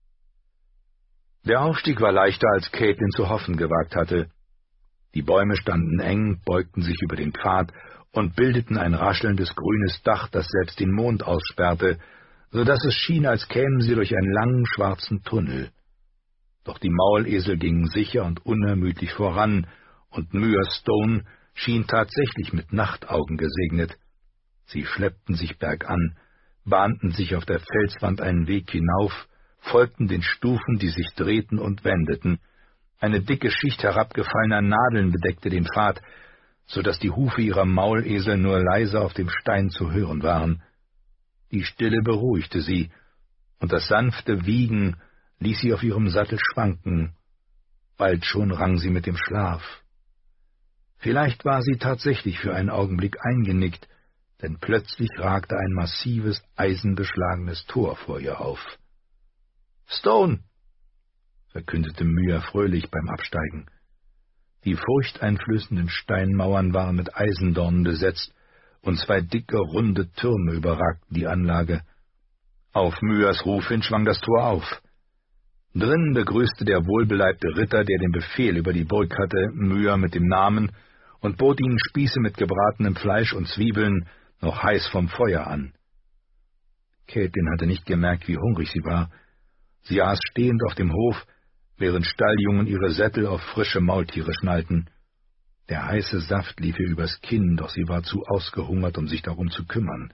Der Aufstieg war leichter, als Caitlin zu hoffen gewagt hatte. Die Bäume standen eng, beugten sich über den Pfad und bildeten ein raschelndes grünes Dach, das selbst den Mond aussperrte, so dass es schien, als kämen sie durch einen langen schwarzen Tunnel. Doch die Maulesel gingen sicher und unermüdlich voran, und Myr Stone schien tatsächlich mit Nachtaugen gesegnet. Sie schleppten sich bergan, bahnten sich auf der Felswand einen Weg hinauf, folgten den Stufen, die sich drehten und wendeten. Eine dicke Schicht herabgefallener Nadeln bedeckte den Pfad, so dass die Hufe ihrer Maulesel nur leise auf dem Stein zu hören waren. Die Stille beruhigte sie, und das sanfte Wiegen ließ sie auf ihrem Sattel schwanken. Bald schon rang sie mit dem Schlaf. Vielleicht war sie tatsächlich für einen Augenblick eingenickt, denn plötzlich ragte ein massives, eisenbeschlagenes Tor vor ihr auf. »Stone«, verkündete Myr fröhlich beim Absteigen. Die furchteinflößenden Steinmauern waren mit Eisendornen besetzt, und 2 dicke, runde Türme überragten die Anlage. Auf Myrs Ruf hin schwang das Tor auf. Drinnen begrüßte der wohlbeleibte Ritter, der den Befehl über die Burg hatte, Myr mit dem Namen und bot ihnen Spieße mit gebratenem Fleisch und Zwiebeln, noch heiß vom Feuer an. Caitlin hatte nicht gemerkt, wie hungrig sie war. Sie aß stehend auf dem Hof, während Stalljungen ihre Sättel auf frische Maultiere schnallten. Der heiße Saft lief ihr übers Kinn, doch sie war zu ausgehungert, um sich darum zu kümmern.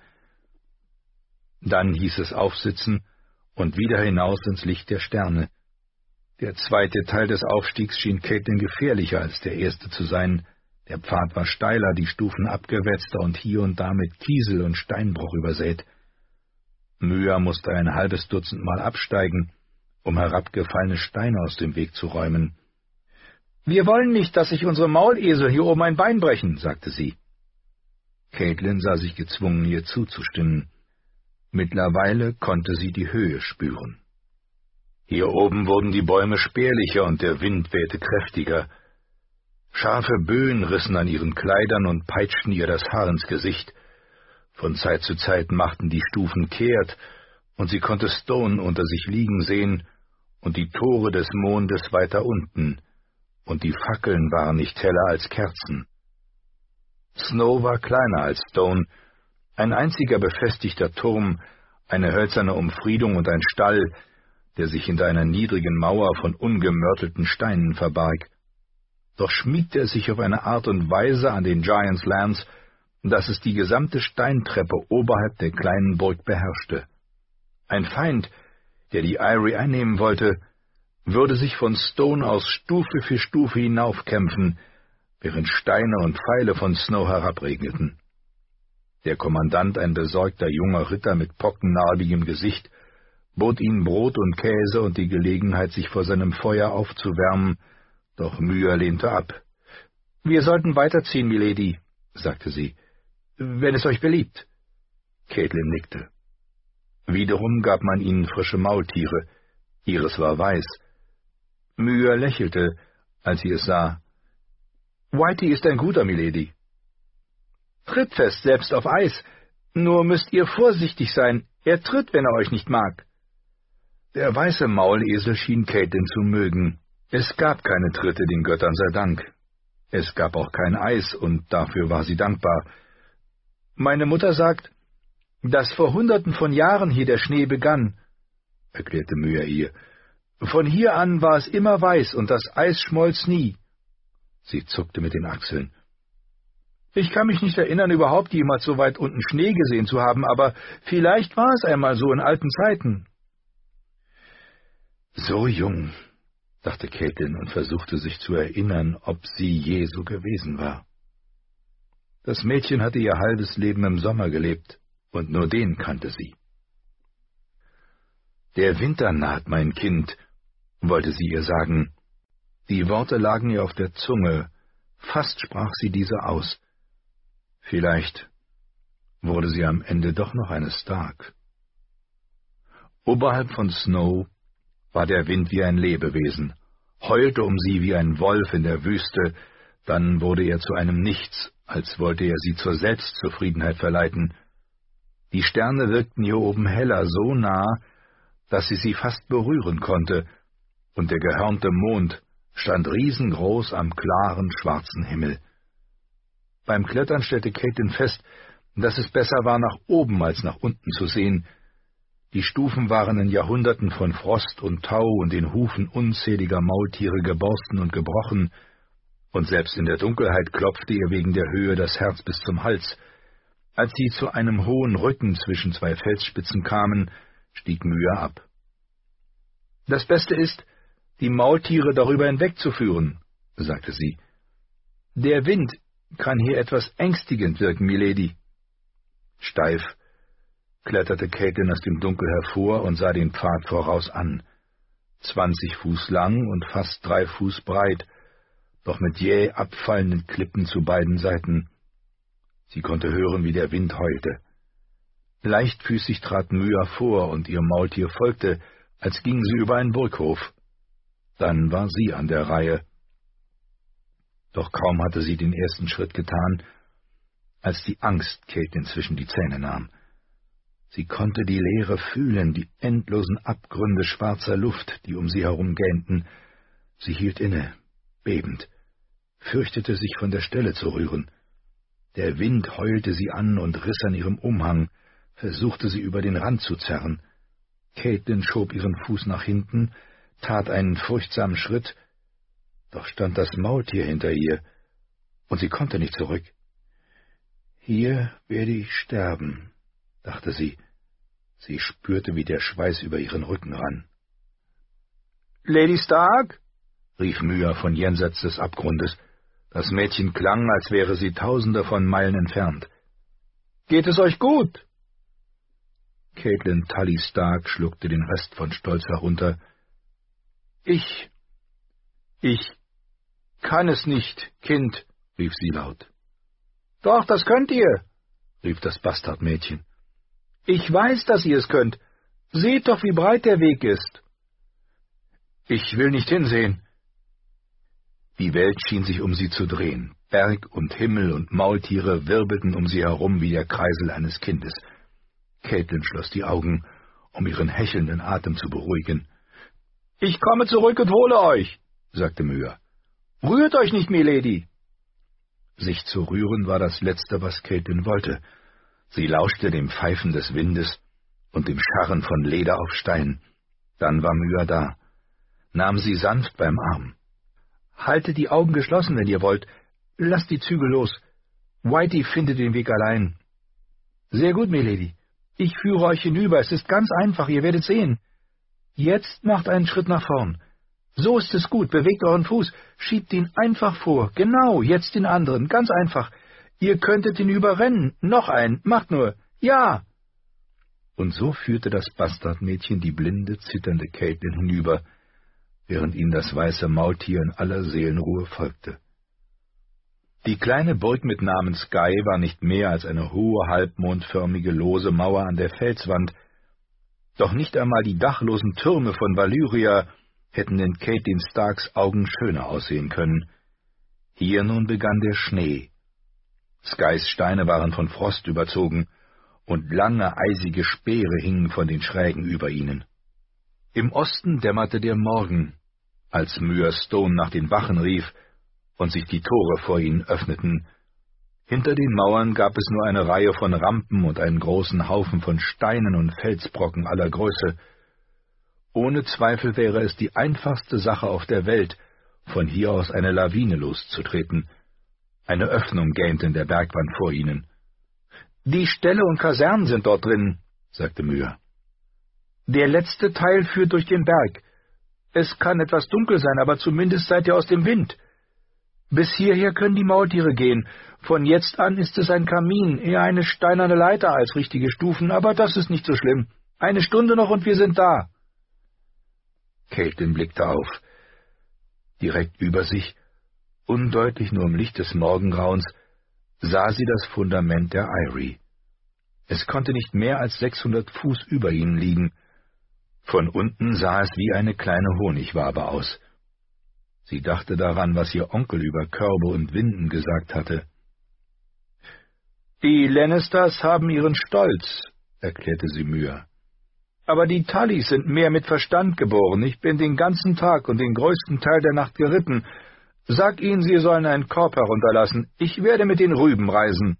Dann hieß es aufsitzen und wieder hinaus ins Licht der Sterne. Der zweite Teil des Aufstiegs schien Caitlin gefährlicher als der erste zu sein. Der Pfad war steiler, die Stufen abgewetzter und hier und da mit Kiesel und Steinbruch übersät. Myr musste ein halbes Dutzend Mal absteigen, um herabgefallene Steine aus dem Weg zu räumen. »Wir wollen nicht, dass sich unsere Maulesel hier oben ein Bein brechen«, sagte sie. Caitlin sah sich gezwungen, ihr zuzustimmen. Mittlerweile konnte sie die Höhe spüren. Hier oben wurden die Bäume spärlicher und der Wind wehte kräftiger. Scharfe Böen rissen an ihren Kleidern und peitschten ihr das Haar ins Gesicht. Von Zeit zu Zeit machten die Stufen kehrt, und sie konnte Stone unter sich liegen sehen und die Tore des Mondes weiter unten, und die Fackeln waren nicht heller als Kerzen. Snow war kleiner als Stone, ein einziger befestigter Turm, eine hölzerne Umfriedung und ein Stall, der sich hinter einer niedrigen Mauer von ungemörtelten Steinen verbarg. Doch schmiegte es sich auf eine Art und Weise an den Giants' Lands, dass es die gesamte Steintreppe oberhalb der kleinen Burg beherrschte. Ein Feind, der die Eyrie einnehmen wollte, würde sich von Stone aus Stufe für Stufe hinaufkämpfen, während Steine und Pfeile von Snow herabregneten. Der Kommandant, ein besorgter junger Ritter mit pockennarbigem Gesicht, bot ihnen Brot und Käse und die Gelegenheit, sich vor seinem Feuer aufzuwärmen, doch Myra lehnte ab. »Wir sollten weiterziehen, Milady«, sagte sie, »wenn es euch beliebt.« Caitlin nickte. Wiederum gab man ihnen frische Maultiere. Ihres war weiß. Myra lächelte, als sie es sah. »Whitey ist ein guter, Milady.« »Trittfest, selbst auf Eis. Nur müsst ihr vorsichtig sein. Er tritt, wenn er euch nicht mag.« Der weiße Maulesel schien Caitlin zu mögen. Es gab keine Tritte, den Göttern sei Dank. Es gab auch kein Eis, und dafür war sie dankbar. »Meine Mutter sagt, dass vor Hunderten von Jahren hier der Schnee begann«, erklärte Myra ihr. »Von hier an war es immer weiß, und das Eis schmolz nie.« Sie zuckte mit den Achseln. »Ich kann mich nicht erinnern, überhaupt jemals so weit unten Schnee gesehen zu haben, aber vielleicht war es einmal so in alten Zeiten.« »So jung«, dachte Caitlin und versuchte sich zu erinnern, ob sie je so gewesen war. Das Mädchen hatte ihr halbes Leben im Sommer gelebt, und nur den kannte sie. »Der Winter naht, mein Kind«, wollte sie ihr sagen. Die Worte lagen ihr auf der Zunge, fast sprach sie diese aus. Vielleicht wurde sie am Ende doch noch eine Stark. Oberhalb von Snow war der Wind wie ein Lebewesen, heulte um sie wie ein Wolf in der Wüste, dann wurde er zu einem Nichts, als wollte er sie zur Selbstzufriedenheit verleiten. Die Sterne wirkten hier oben heller, so nah, dass sie fast berühren konnte, und der gehörnte Mond stand riesengroß am klaren, schwarzen Himmel. Beim Klettern stellte Caitlin fest, dass es besser war, nach oben als nach unten zu sehen. Die Stufen waren in Jahrhunderten von Frost und Tau und den Hufen unzähliger Maultiere geborsten und gebrochen, und selbst in der Dunkelheit klopfte ihr wegen der Höhe das Herz bis zum Hals. Als sie zu einem hohen Rücken zwischen zwei Felsspitzen kamen, stieg Myra ab. »Das Beste ist, die Maultiere darüber hinwegzuführen«, sagte sie. »Der Wind kann hier etwas ängstigend wirken, Milady.« Steif kletterte Caitlin aus dem Dunkel hervor und sah den Pfad voraus an. 20 Fuß lang und fast 3 Fuß breit, doch mit jäh abfallenden Klippen zu beiden Seiten. Sie konnte hören, wie der Wind heulte. Leichtfüßig trat Myra vor, und ihr Maultier folgte, als ging sie über einen Burghof. Dann war sie an der Reihe. Doch kaum hatte sie den ersten Schritt getan, als die Angst Caitlin zwischen die Zähne nahm. Sie konnte die Leere fühlen, die endlosen Abgründe schwarzer Luft, die um sie herum gähnten. Sie hielt inne, bebend, fürchtete sich von der Stelle zu rühren. Der Wind heulte sie an und riss an ihrem Umhang, versuchte sie über den Rand zu zerren. Caitlin schob ihren Fuß nach hinten, tat einen furchtsamen Schritt, doch stand das Maultier hinter ihr, und sie konnte nicht zurück. »Hier werde ich sterben«, dachte sie. Sie spürte, wie der Schweiß über ihren Rücken rann. »Lady Stark?« rief Myra von jenseits des Abgrundes. Das Mädchen klang, als wäre sie Tausende von Meilen entfernt. »Geht es euch gut?« Caitlin Tully Stark schluckte den Rest von Stolz herunter. »Ich kann es nicht, Kind«, rief sie laut. »Doch, das könnt ihr«, rief das Bastardmädchen. »Ich weiß, dass ihr es könnt. Seht doch, wie breit der Weg ist.« »Ich will nicht hinsehen.« Die Welt schien sich um sie zu drehen. Berg und Himmel und Maultiere wirbelten um sie herum wie der Kreisel eines Kindes. Caitlin schloss die Augen, um ihren hechelnden Atem zu beruhigen. »Ich komme zurück und hole euch«, sagte Myra. »Rührt euch nicht, Milady!« Sich zu rühren war das Letzte, was Caitlin wollte. Sie lauschte dem Pfeifen des Windes, und dem Scharren von Leder auf Stein. Dann war Myra da, nahm sie sanft beim Arm. »Haltet die Augen geschlossen, wenn ihr wollt. Lasst die Zügel los. Whitey findet den Weg allein.« »Sehr gut, Milady. Ich führe euch hinüber. Es ist ganz einfach, ihr werdet sehen. Jetzt macht einen Schritt nach vorn. So ist es gut. Bewegt euren Fuß. Schiebt ihn einfach vor. Genau, jetzt den anderen. Ganz einfach. Ihr könntet ihn überrennen. Noch einen. Macht nur. Ja!« Und so führte das Bastardmädchen die blinde, zitternde Caitlin hinüber, während ihnen das weiße Maultier in aller Seelenruhe folgte. Die kleine Burg mit Namen Skye war nicht mehr als eine hohe, halbmondförmige, lose Mauer an der Felswand, doch nicht einmal die dachlosen Türme von Valyria hätten in Caitlin Starks Augen schöner aussehen können. Hier nun begann der Schnee. Skyes Steine waren von Frost überzogen, und lange, eisige Speere hingen von den Schrägen über ihnen. Im Osten dämmerte der Morgen, als Myra Stone nach den Wachen rief und sich die Tore vor ihnen öffneten. Hinter den Mauern gab es nur eine Reihe von Rampen und einen großen Haufen von Steinen und Felsbrocken aller Größe. Ohne Zweifel wäre es die einfachste Sache auf der Welt, von hier aus eine Lawine loszutreten. Eine Öffnung gähnte in der Bergwand vor ihnen. »Die Ställe und Kasernen sind dort drin«, sagte Myra. »Der letzte Teil führt durch den Berg. Es kann etwas dunkel sein, aber zumindest seid ihr aus dem Wind. Bis hierher können die Maultiere gehen. Von jetzt an ist es ein Kamin, eher eine steinerne Leiter als richtige Stufen, aber das ist nicht so schlimm. Eine Stunde noch und wir sind da.« Caitlin blickte auf. Direkt über sich, undeutlich nur im Licht des Morgengrauens, sah sie das Fundament der Eyrie. Es konnte nicht mehr als 600 Fuß über ihnen liegen. Von unten sah es wie eine kleine Honigwabe aus. Sie dachte daran, was ihr Onkel über Körbe und Winden gesagt hatte. »Die Lannisters haben ihren Stolz«, erklärte sie Myra. »Aber die Tullys sind mehr mit Verstand geboren. Ich bin den ganzen Tag und den größten Teil der Nacht geritten. Sag ihnen, sie sollen einen Korb herunterlassen. Ich werde mit den Rüben reisen.«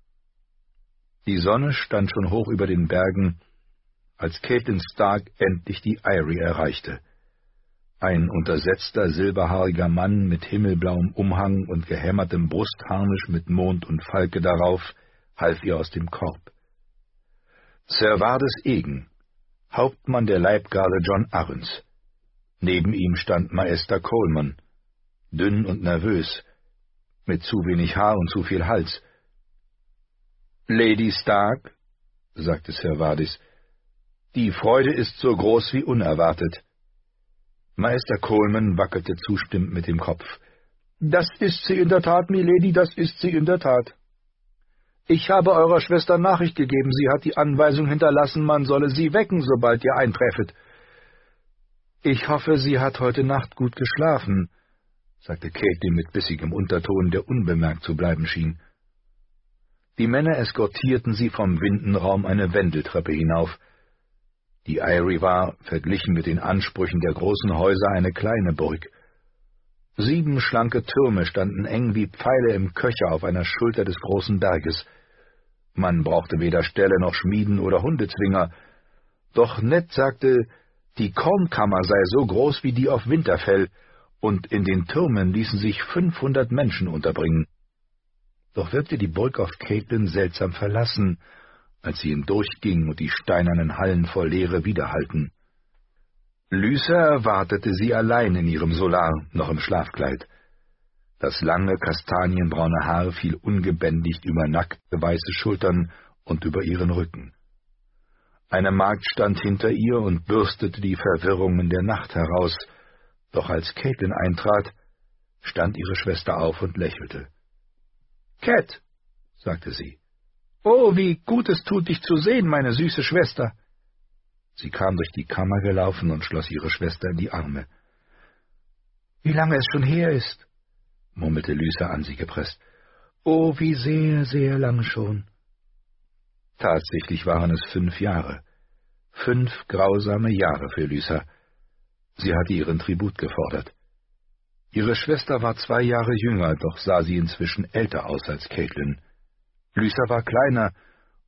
Die Sonne stand schon hoch über den Bergen, als Caitlin Stark endlich die Eyrie erreichte. Ein untersetzter, silberhaariger Mann mit himmelblauem Umhang und gehämmertem Brustharnisch mit Mond und Falke darauf half ihr aus dem Korb. Servades Egen, Hauptmann der Leibgarde John Arryns. Neben ihm stand Maester Coleman, dünn und nervös, mit zu wenig Haar und zu viel Hals. »Lady Stark«, sagte Servades, »die Freude ist so groß wie unerwartet.« Maester Coleman wackelte zustimmend mit dem Kopf. »Das ist sie in der Tat, Milady, das ist sie in der Tat. Ich habe eurer Schwester Nachricht gegeben, sie hat die Anweisung hinterlassen, man solle sie wecken, sobald ihr einträffet.« »Ich hoffe, sie hat heute Nacht gut geschlafen«, sagte Caitlin mit bissigem Unterton, der unbemerkt zu bleiben schien. Die Männer eskortierten sie vom Windenraum eine Wendeltreppe hinauf. Die Eyrie war, verglichen mit den Ansprüchen der großen Häuser, eine kleine Burg. 7 schlanke Türme standen eng wie Pfeile im Köcher auf einer Schulter des großen Berges. Man brauchte weder Ställe noch Schmieden oder Hundezwinger. Doch Ned sagte, die Kornkammer sei so groß wie die auf Winterfell, und in den Türmen ließen sich 500 Menschen unterbringen. Doch wirkte die Burg auf Caitlin seltsam verlassen, als sie hindurchging und die steinernen Hallen voll Leere widerhallten. Lysa erwartete sie allein in ihrem Solar, noch im Schlafkleid. Das lange, kastanienbraune Haar fiel ungebändigt über nackte, weiße Schultern und über ihren Rücken. Eine Magd stand hinter ihr und bürstete die Verwirrungen der Nacht heraus, doch als Caitlin eintrat, stand ihre Schwester auf und lächelte. »Cat«, sagte sie, »oh, wie gut es tut, dich zu sehen, meine süße Schwester.« Sie kam durch die Kammer gelaufen und schloss ihre Schwester in die Arme. »Wie lange es schon her ist«, murmelte Lysa an sie gepresst. »Oh, wie sehr, sehr lang schon.« Tatsächlich waren es 5 Jahre. 5 grausame Jahre für Lysa. Sie hatte ihren Tribut gefordert. Ihre Schwester war 2 Jahre jünger, doch sah sie inzwischen älter aus als Caitlin. Lysa war kleiner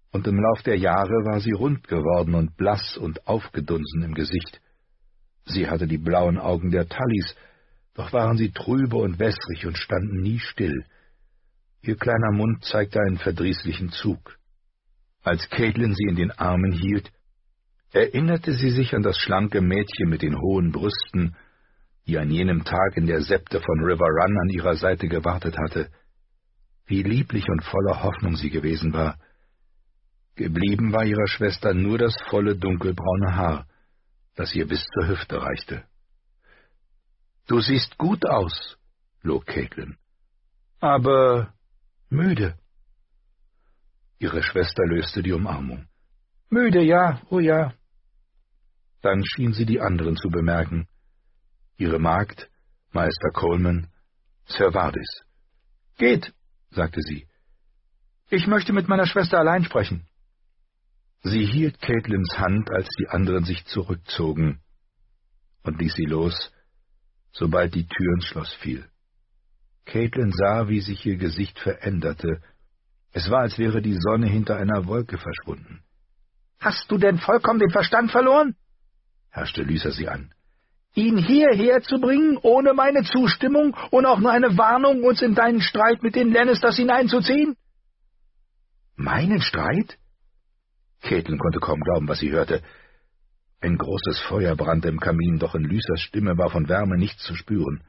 und im Lauf der Jahre war sie rund geworden und blass und aufgedunsen im Gesicht. Sie hatte die blauen Augen der Tullys, doch waren sie trübe und wässrig und standen nie still. Ihr kleiner Mund zeigte einen verdrießlichen Zug. Als Caitlin sie in den Armen hielt, erinnerte sie sich an das schlanke Mädchen mit den hohen Brüsten, die an jenem Tag in der Septe von River Run an ihrer Seite gewartet hatte. Wie lieblich und voller Hoffnung sie gewesen war. Geblieben war ihrer Schwester nur das volle dunkelbraune Haar, das ihr bis zur Hüfte reichte. »Du siehst gut aus«, log Caitlin. »Aber müde.« Ihre Schwester löste die Umarmung. »Müde, ja, oh ja.« Dann schien sie die anderen zu bemerken. Ihre Magd, Meister Coleman, Sir Vardis. »Geht«, sagte sie. »Ich möchte mit meiner Schwester allein sprechen.« Sie hielt Caitlins Hand, als die anderen sich zurückzogen, und ließ sie los, sobald die Tür ins Schloss fiel. Caitlin sah, wie sich ihr Gesicht veränderte. Es war, als wäre die Sonne hinter einer Wolke verschwunden. »Hast du denn vollkommen den Verstand verloren?« herrschte Lysa sie an. »Ihn hierher zu bringen, ohne meine Zustimmung und auch nur eine Warnung, uns in deinen Streit mit den Lannisters hineinzuziehen?« »Meinen Streit?« Caitlin konnte kaum glauben, was sie hörte. Ein großes Feuer brannte im Kamin, doch in Lysas Stimme war von Wärme nichts zu spüren.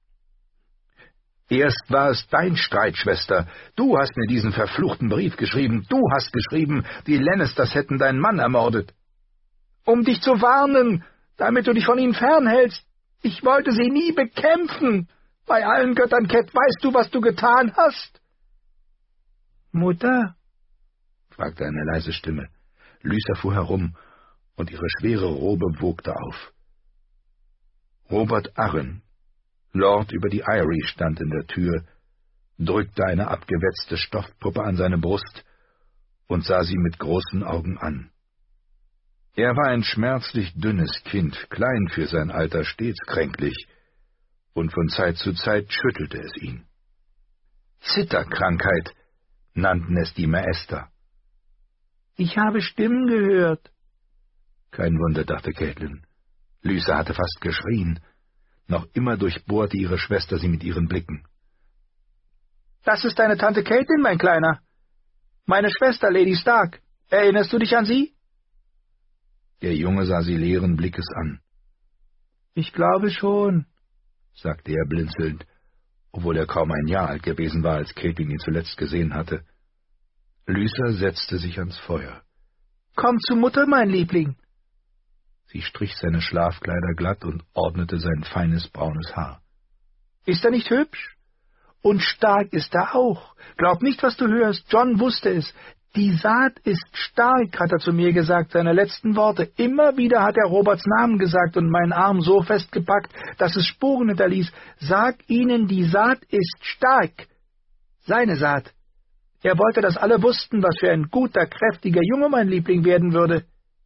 »Erst war es dein Streit, Schwester. Du hast mir diesen verfluchten Brief geschrieben. Du hast geschrieben, die Lannisters hätten deinen Mann ermordet. Um dich zu warnen, damit du dich von ihnen fernhältst. Ich wollte sie nie bekämpfen. Bei allen Göttern, Cat, weißt du, was du getan hast?« »Mutter?« fragte eine leise Stimme. Lysa fuhr herum, und ihre schwere Robe wogte auf. Robert Arryn, Lord über die Eyrie, stand in der Tür, drückte eine abgewetzte Stoffpuppe an seine Brust und sah sie mit großen Augen an. Er war ein schmerzlich dünnes Kind, klein für sein Alter, stets kränklich, und von Zeit zu Zeit schüttelte es ihn. Zitterkrankheit nannten es die Maester. »Ich habe Stimmen gehört.« Kein Wunder, dachte Caitlin. Lysa hatte fast geschrien. Noch immer durchbohrte ihre Schwester sie mit ihren Blicken. »Das ist deine Tante Caitlin, mein Kleiner. Meine Schwester, Lady Stark. Erinnerst du dich an sie?« Der Junge sah sie leeren Blickes an. »Ich glaube schon«, sagte er blinzelnd, obwohl er kaum ein Jahr alt gewesen war, als Caitlin ihn zuletzt gesehen hatte. Lysa setzte sich ans Feuer. »Komm zu Mutter, mein Liebling.« Sie strich seine Schlafkleider glatt und ordnete sein feines braunes Haar. »Ist er nicht hübsch? Und stark ist er auch. Glaub nicht, was du hörst. John wusste es. Die Saat ist stark, hat er zu mir gesagt, seine letzten Worte. Immer wieder hat er Roberts Namen gesagt und meinen Arm so festgepackt, dass es Spuren hinterließ. Sag ihnen, die Saat ist stark. Seine Saat. Er wollte, dass alle wussten, was für ein guter, kräftiger Junge mein Liebling werden würde.«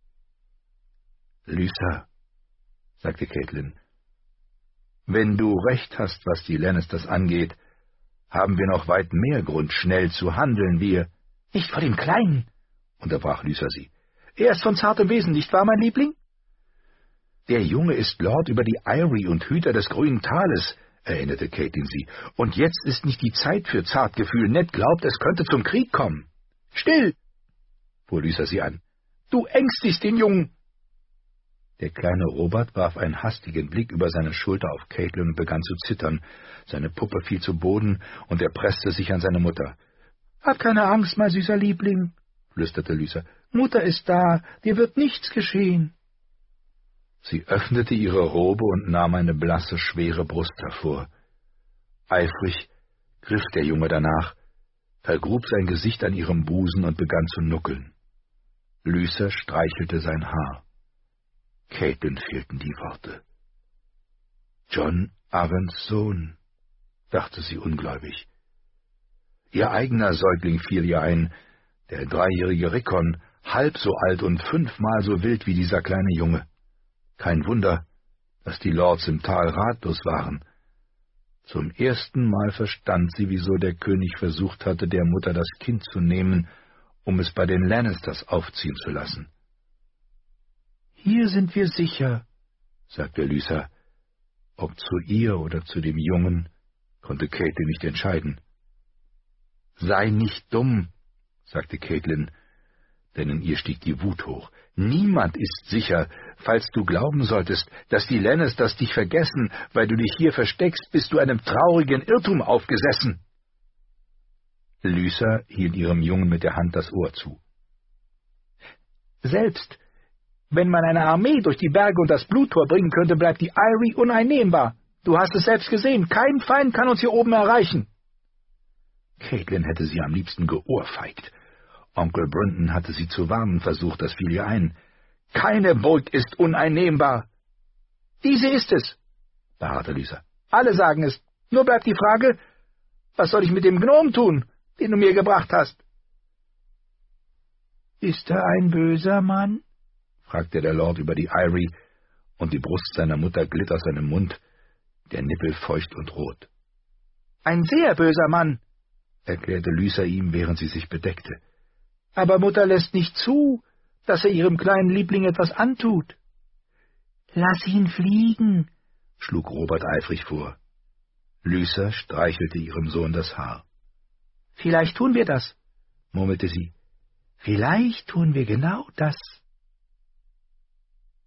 »Lysa«, sagte Caitlin, »wenn du recht hast, was die Lannisters angeht, haben wir noch weit mehr Grund, schnell zu handeln. »Nicht vor dem Kleinen«, unterbrach Lysa sie. »Er ist von zartem Wesen, nicht wahr, mein Liebling?« »Der Junge ist Lord über die Eyrie und Hüter des grünen Tales«, erinnerte Caitlin sie, »und jetzt ist nicht die Zeit für Zartgefühl. Ned glaubt, es könnte zum Krieg kommen.« »Still«, fuhr Lysa sie an, »du ängstigst den Jungen.« Der kleine Robert warf einen hastigen Blick über seine Schulter auf Caitlin und begann zu zittern. Seine Puppe fiel zu Boden, und er presste sich an seine Mutter. »Hab keine Angst, mein süßer Liebling«, flüsterte Lysa. »Mutter ist da, dir wird nichts geschehen.« Sie öffnete ihre Robe und nahm eine blasse, schwere Brust hervor. Eifrig griff der Junge danach, vergrub sein Gesicht an ihrem Busen und begann zu nuckeln. Lysa streichelte sein Haar. Caitlin fehlten die Worte. »John Arryns Sohn«, dachte sie ungläubig. Ihr eigener Säugling fiel ihr ein, der 3-jährige Rickon, halb so alt und 5-mal so wild wie dieser kleine Junge. Kein Wunder, dass die Lords im Tal ratlos waren. Zum ersten Mal verstand sie, wieso der König versucht hatte, der Mutter das Kind zu nehmen um es bei den Lannisters aufziehen zu lassen. »Hier sind wir sicher«, sagte Lysa. Ob zu ihr oder zu dem Jungen, konnte Catelyn nicht entscheiden. »Sei nicht dumm«, sagte Catelyn, denn in ihr stieg die Wut hoch. »Niemand ist sicher. Falls du glauben solltest, dass die Lannisters dich vergessen, weil du dich hier versteckst, bist du einem traurigen Irrtum aufgesessen.« Lysa hielt ihrem Jungen mit der Hand das Ohr zu. »Selbst wenn man eine Armee durch die Berge und das Bluttor bringen könnte, bleibt die Eyrie uneinnehmbar. Du hast es selbst gesehen, kein Feind kann uns hier oben erreichen.« Catelyn hätte sie am liebsten geohrfeigt. Onkel Brandon hatte sie zu warnen versucht, das fiel ihr ein. »Keine Burg ist uneinnehmbar.« »Diese ist es«, beharrte Lysa. »Alle sagen es. Nur bleibt die Frage, was soll ich mit dem Gnom tun, den du mir gebracht hast?« »Ist er ein böser Mann?« fragte der Lord über die Eyrie, und die Brust seiner Mutter glitt aus seinem Mund, der Nippel feucht und rot. »Ein sehr böser Mann«, erklärte Lysa ihm, während sie sich bedeckte. »Aber Mutter lässt nicht zu, dass er ihrem kleinen Liebling etwas antut.« »Lass ihn fliegen«, schlug Robert eifrig vor. Lysa streichelte ihrem Sohn das Haar. »Vielleicht tun wir das«, murmelte sie. »Vielleicht tun wir genau das.«